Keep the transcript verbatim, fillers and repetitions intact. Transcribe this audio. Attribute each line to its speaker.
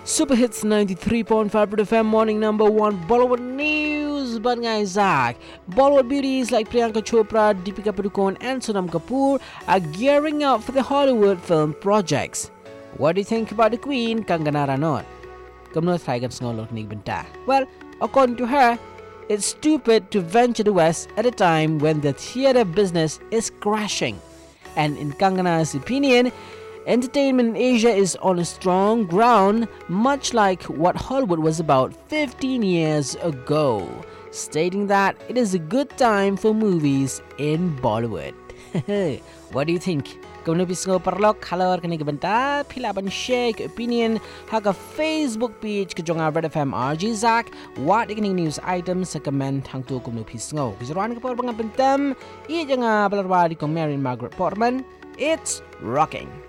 Speaker 1: Super Hits ninety-three point five F M morning number one Bollywood news. But guys, Zach, Bollywood beauties like Priyanka Chopra, Deepika Padukone and Sonam Kapoor are gearing up for the Hollywood film projects. What do you think about the Queen, Kangana Ranaut? Well, according to her, it's stupid to venture to West at a time when the theatre business is crashing. And in Kangana's opinion, entertainment in Asia is on a strong ground, much like what Hollywood was about fifteen years ago, stating that it is a good time for movies in Bollywood. What do you think? Kung nabis ngo parlok, halor kani kabanta, pilaban share ke opinion, haka Facebook page ke jonga Red F M R G Zach, what ikining news items sa comment hang tu kung nabis ngo. Kisaruan ka por bang bentam, iya janga balarwari kong Mary Margaret Portman, it's rocking.